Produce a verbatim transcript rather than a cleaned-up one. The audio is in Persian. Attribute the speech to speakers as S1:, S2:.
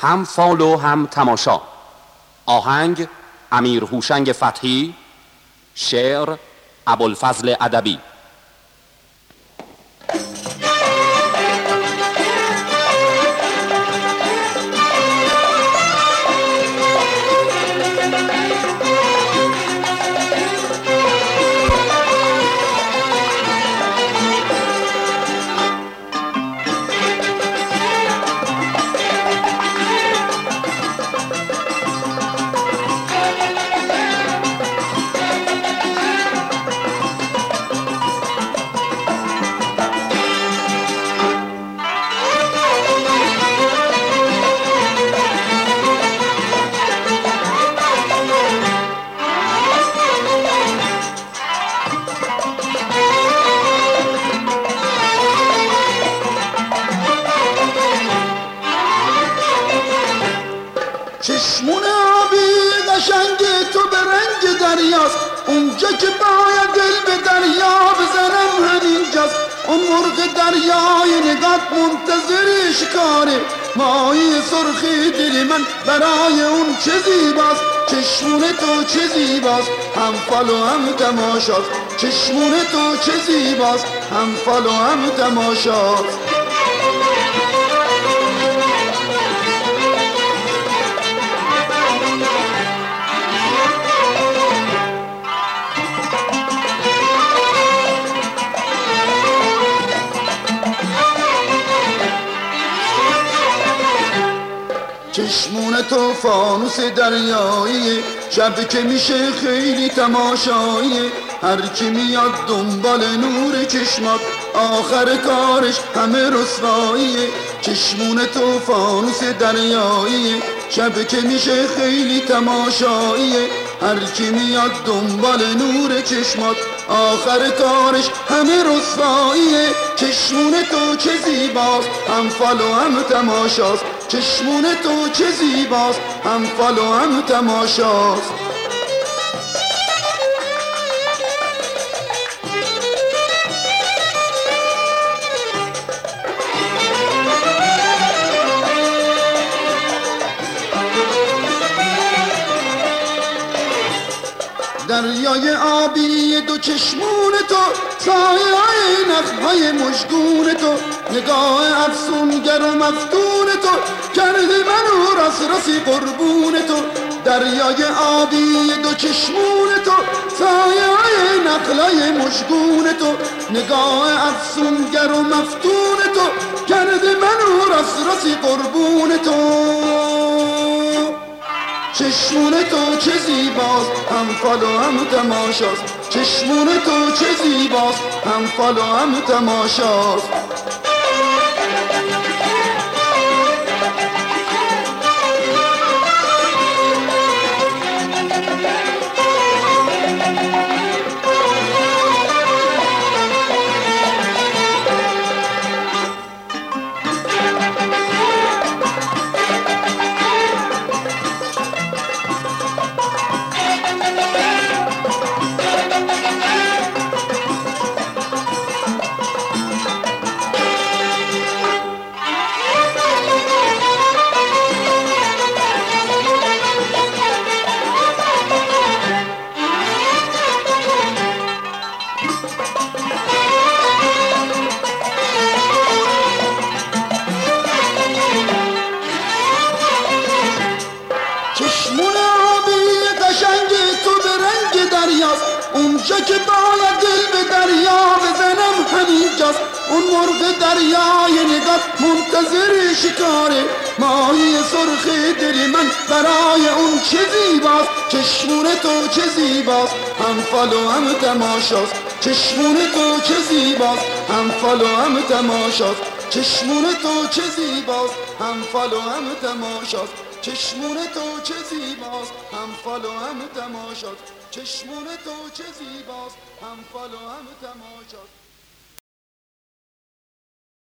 S1: هم فال و هم تماشا. آهنگ امیر هوشنگ فتحی، شعر ابوالفضل ادبی.
S2: چشمون آبی قشنگ تو به رنگ دریاست، اونجا که باید دل به دریا بزنم همینجاست. اون مرغ دریای نگات منتظر شکاره، ماهی سرخی دل من برای اون چه زیباست. چشمون تو چه زیباست، هم فال و هم تماشاست. چشمون تو چه زیباست، هم فال و هم تماشاست. چشمون تو فانوس دریایی، شب که میشه خیلی تماشایی. هر کی میاد دنبال نور چشمات، آخر کارش همه رسواییه. چشمون تو فانوس دریایی، شب که میشه خیلی تماشاییه. هر کی میاد دنبال نور چشمات، آخر کارش همه رسواییه. چشمون تو چه زیباست، هم فال و هم تماشاست. چشمون تو چه زیباست، هم فال و هم تماشاست. دریای آبی دو چشمون تو، سایه های نخهای مشگون تو، نگاه افسونگر و مفتون تو، کردی منو راست راستی قربون تو. دریای آبی دو چشمون تو، سایه های نخهای مشگون تو، نگاه افسونگر و مفتون تو، کردی منو راست راستی قربون تو. چشمون تو چه زیباست، هم فال و هم تماشاست. چشمون تو چه زیباست، هم فال و هم تماشاست. چشمون آبی قشنگ تو به رنگ دریاست، اونجا که باید دل به دریا بزنم همینجاست. اون مرغ دریای نگات منتظر شکاره، ماهی سرخ دل من برای اون چه زیباست. چشمون تو چه زیباست، هم فال و هم تماشاست. چشمون تو چه زیباست، هم فال و هم تماشاست. چشمون تو چه زیباست، هم فال و هم تماشاست. چشمون تو چه زیباست، هم فال و هم تماشاست. چشمون تو چه زیباست، هم فال و هم تماشاست.